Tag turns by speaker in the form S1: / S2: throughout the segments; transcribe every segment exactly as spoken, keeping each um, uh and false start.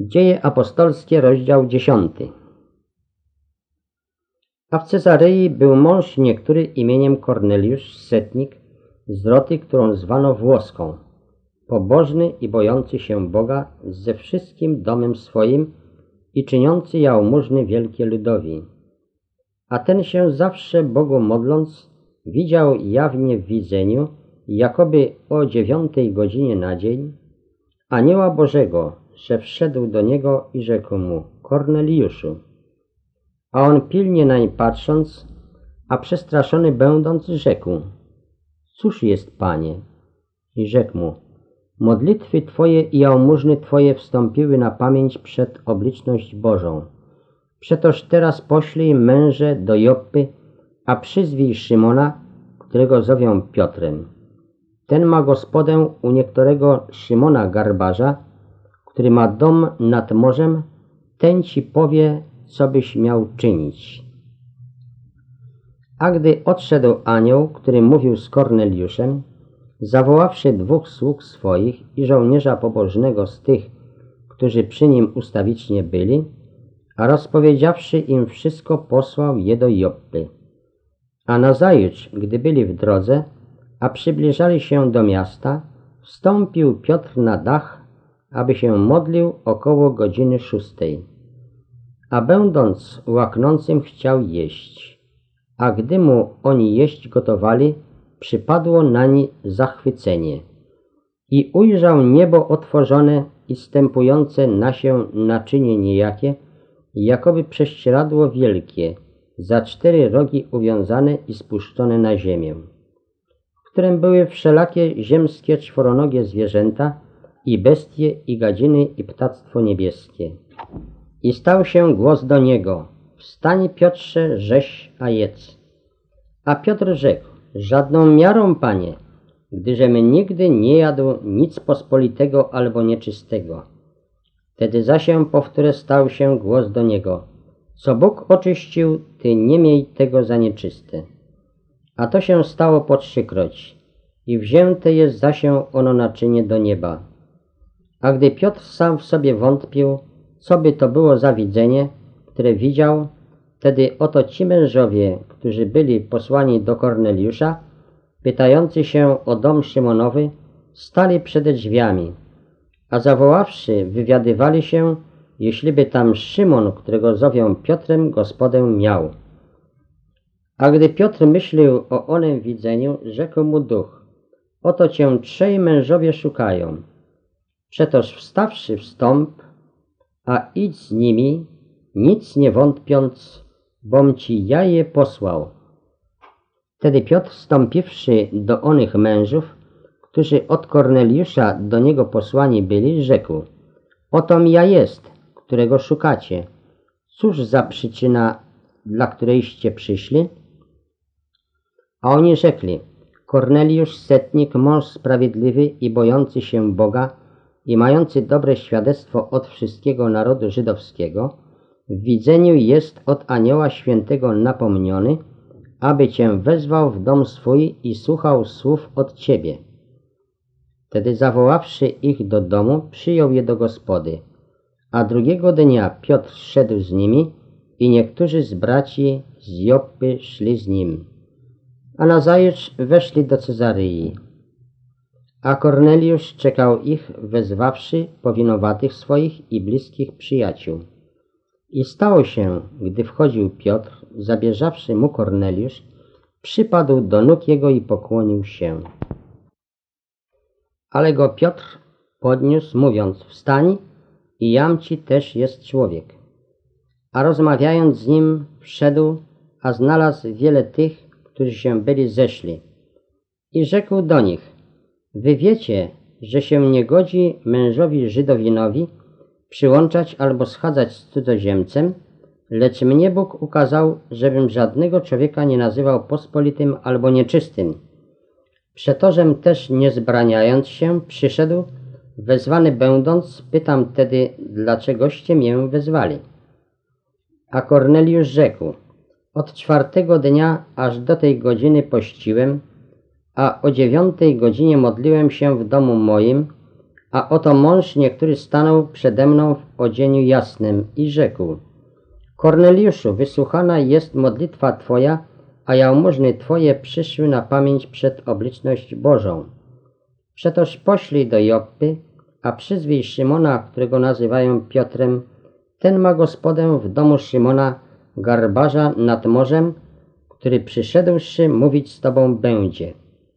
S1: Dzieje apostolskie, rozdział dziesiąty. A w Cezarei był mąż niektóry imieniem Korneliusz, setnik, z roty, którą zwano Włoską, pobożny i bojący się Boga ze wszystkim domem swoim i czyniący jałmużny wielkie ludowi. A ten się zawsze Bogu modląc, widział jawnie w widzeniu, jakoby o dziewiątej godzinie na dzień, anioła Bożego, że wszedł do niego i rzekł mu: Korneliuszu. A on pilnie nań patrząc, a przestraszony będąc, rzekł: Cóż jest, Panie? I rzekł mu: Modlitwy Twoje i jałmużny Twoje wstąpiły na pamięć przed obliczność Bożą. Przetoż teraz poślij męże do Joppy, a przyzwij Szymona, którego zowią Piotrem. Ten ma gospodę u niektórego Szymona Garbarza, który ma dom nad morzem, ten ci powie, co byś miał czynić. A gdy odszedł anioł, który mówił z Korneliuszem, zawoławszy dwóch sług swoich i żołnierza pobożnego z tych, którzy przy nim ustawicznie byli, a rozpowiedziawszy im wszystko, posłał je do Joppy. A nazajutrz, gdy byli w drodze, a przybliżali się do miasta, wstąpił Piotr na dach, aby się modlił około godziny szóstej. A będąc łaknącym, chciał jeść. A gdy mu oni jeść gotowali, przypadło nań zachwycenie. I ujrzał niebo otworzone i stępujące na się naczynie niejakie, jakoby prześcieradło wielkie, za cztery rogi uwiązane i spuszczone na ziemię, w którym były wszelakie ziemskie czworonogie zwierzęta, i bestie, i gadziny, i ptactwo niebieskie. I stał się głos do niego: Wstań, Piotrze, rzeź, a jedz. A Piotr rzekł: Żadną miarą, Panie, gdyżem nigdy nie jadł nic pospolitego albo nieczystego. Wtedy zasię powtóre stał się głos do niego: Co Bóg oczyścił, ty nie miej tego za nieczyste. A to się stało po trzykroć i wzięte jest zasię ono naczynie do nieba. A gdy Piotr sam w sobie wątpił, co by to było za widzenie, które widział, wtedy oto ci mężowie, którzy byli posłani do Korneliusza, pytający się o dom Szymonowy, stali przed drzwiami, a zawoławszy, wywiadywali się, jeśliby tam Szymon, którego zowią Piotrem, gospodę miał. A gdy Piotr myślił o onem widzeniu, rzekł mu duch: Oto cię trzej mężowie szukają. Przetoż wstawszy wstąp, a idź z nimi, nic nie wątpiąc, bom ci ja je posłał. Wtedy Piotr, wstąpiwszy do onych mężów, którzy od Korneliusza do niego posłani byli, rzekł: Otom ja jest, którego szukacie. Cóż za przyczyna, dla którejście przyszli? A oni rzekli: Korneliusz, setnik, mąż sprawiedliwy i bojący się Boga i mający dobre świadectwo od wszystkiego narodu żydowskiego, w widzeniu jest od anioła świętego napomniony, aby cię wezwał w dom swój i słuchał słów od ciebie. Wtedy zawoławszy ich do domu, przyjął je do gospody. A drugiego dnia Piotr szedł z nimi i niektórzy z braci z Joppy szli z nim. A nazajutrz weszli do Cezaryi. A Korneliusz czekał ich, wezwawszy powinowatych swoich i bliskich przyjaciół. I stało się, gdy wchodził Piotr, zabierzawszy mu Korneliusz, przypadł do nóg jego i pokłonił się. Ale go Piotr podniósł, mówiąc: Wstań, i jam ci też jest człowiek. A rozmawiając z nim, wszedł, a znalazł wiele tych, którzy się byli zeszli. I rzekł do nich: Wy wiecie, że się nie godzi mężowi Żydowinowi przyłączać albo schadzać z cudzoziemcem, lecz mnie Bóg ukazał, żebym żadnego człowieka nie nazywał pospolitym albo nieczystym. Przetożem też nie zbraniając się, przyszedł, wezwany będąc, pytam tedy, dlaczegoście mię wezwali. A Korneliusz rzekł: Od czwartego dnia aż do tej godziny pościłem, a o dziewiątej godzinie modliłem się w domu moim, A oto mąż niektóry stanął przede mną w odzieniu jasnym i rzekł: Korneliuszu, wysłuchana jest modlitwa Twoja, a jałmużny Twoje przyszły na pamięć przed obliczność Bożą. Przetoż poślij do Joppy, a przyzwij Szymona, którego nazywają Piotrem. Ten ma gospodę w domu Szymona, garbarza nad morzem, który przyszedłszy mówić z Tobą będzie.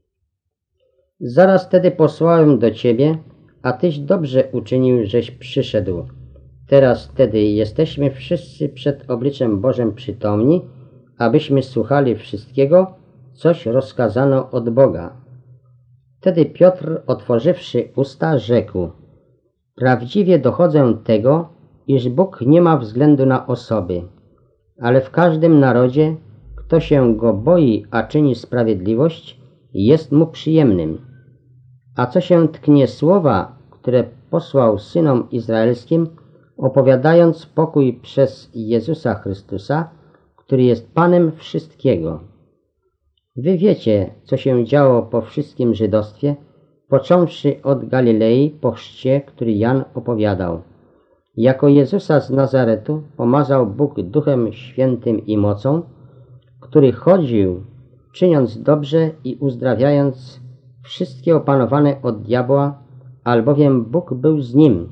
S1: Zaraz tedy posłałem do Ciebie, a Tyś dobrze uczynił, żeś przyszedł. Teraz tedy jesteśmy wszyscy przed obliczem Bożem przytomni, abyśmy słuchali wszystkiego, coś rozkazano od Boga. Wtedy Piotr, otworzywszy usta, rzekł: Prawdziwie dochodzę tego, iż Bóg nie ma względu na osoby, ale w każdym narodzie, kto się Go boi, a czyni sprawiedliwość, jest Mu przyjemnym. A co się tknie słowa, które posłał synom izraelskim, opowiadając pokój przez Jezusa Chrystusa, który jest Panem wszystkiego. Wy wiecie, co się działo po wszystkim żydostwie, począwszy od Galilei po chrzcie, który Jan opowiadał. Jako Jezusa z Nazaretu pomazał Bóg Duchem Świętym i mocą, który chodził, czyniąc dobrze i uzdrawiając wszystkie opanowane od diabła, albowiem Bóg był z nim.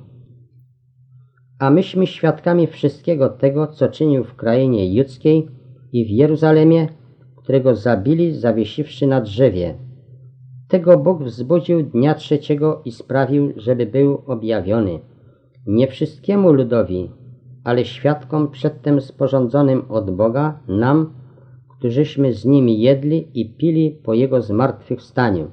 S1: A myśmy świadkami wszystkiego tego, co czynił w krainie judzkiej i w Jeruzalemie, którego zabili, zawiesiwszy na drzewie. Tego Bóg wzbudził dnia trzeciego i sprawił, żeby był objawiony. Nie wszystkiemu ludowi, ale świadkom przedtem sporządzonym od Boga, nam, którzyśmy z Nim jedli i pili po Jego zmartwychwstaniu.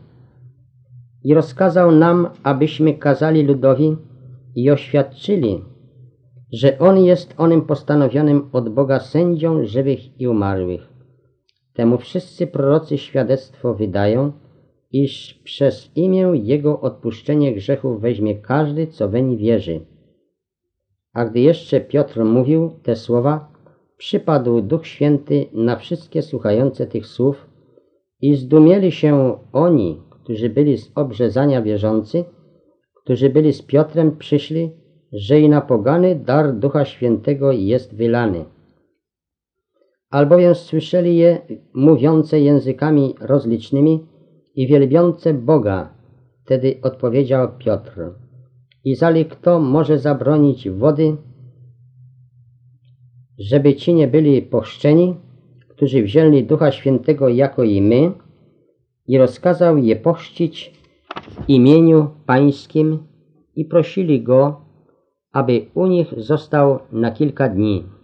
S1: I rozkazał nam, abyśmy kazali ludowi i oświadczyli, że On jest onym postanowionym od Boga sędzią żywych i umarłych. Temu wszyscy prorocy świadectwo wydają, iż przez imię Jego odpuszczenie grzechów weźmie każdy, co weń wierzy. A gdy jeszcze Piotr mówił te słowa, przypadł Duch Święty na wszystkie słuchające tych słów i zdumieli się oni, którzy byli z obrzezania wierzący, którzy byli z Piotrem przyszli, że i na pogany dar Ducha Świętego jest wylany. Albowiem słyszeli je mówiące językami rozlicznymi i wielbiące Boga. Wtedy odpowiedział Piotr: Izali kto może zabronić wody, żeby ci nie byli pochrzczeni, którzy wzięli Ducha Świętego jako i my, i rozkazał je pochrzcić w imieniu Pańskim i prosili Go, aby u nich został na kilka dni.